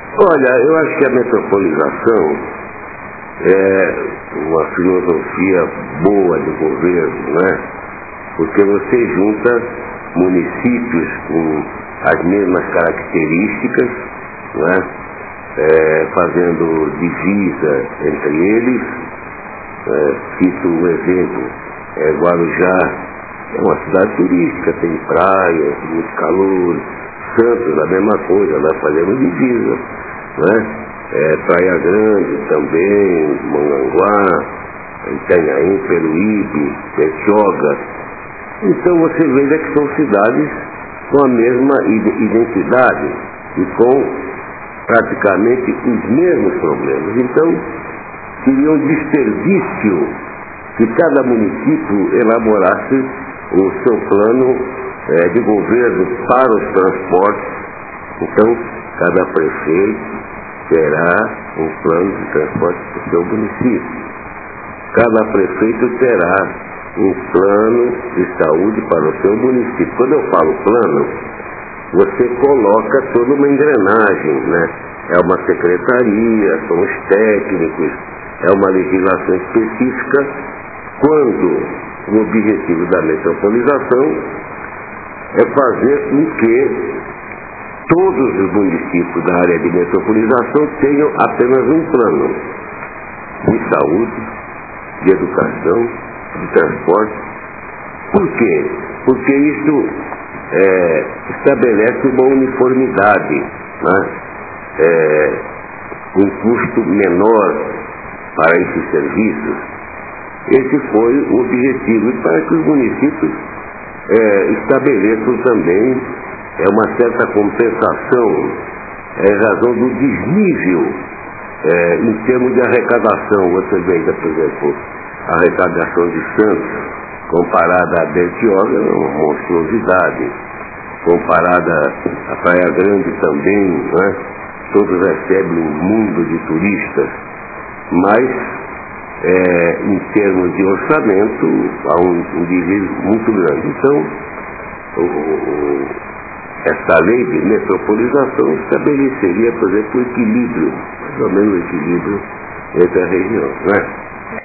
Olha, eu acho que a metropolização é uma filosofia boa de governo, né? Porque você junta municípios com as mesmas características, né? Fazendo divisa entre eles. Cito um exemplo, Guarujá é uma cidade turística, tem praia, muito calor. Santos, a mesma coisa, nós fazemos divisa, né? Praia Grande também, Mongaguá, Itanhaém, Peruíbe, Betioga. Então você veja que são cidades com a mesma identidade e com praticamente os mesmos problemas. Então, seria um desperdício que cada município elaborasse o seu plano de governo para os transportes. Então, cada prefeito terá um plano de transporte para o seu município. Cada prefeito terá um plano de saúde para o seu município. Quando eu falo plano, você coloca toda uma engrenagem, né? É uma secretaria, são os técnicos, é uma legislação específica, quando o objetivo da metropolização é fazer com que todos os municípios da área de metropolização tenham apenas um plano de saúde, de educação, de transporte. Por quê? Porque isso estabelece uma uniformidade, né? Um custo menor para esses serviços. Esse foi o objetivo, e para que os municípios estabeleçam também uma certa compensação em razão do desnível em termos de arrecadação. Você veja, por exemplo, a arrecadação de Santos comparada a Betioga é uma monstruosidade, comparada a Praia Grande também, né? Todos recebem um mundo de turistas, mas em termos de orçamento há um desvio muito grande. Então, esta lei de metropolização estabeleceria, por exemplo, o equilíbrio, mais ou menos o equilíbrio entre as regiões, né?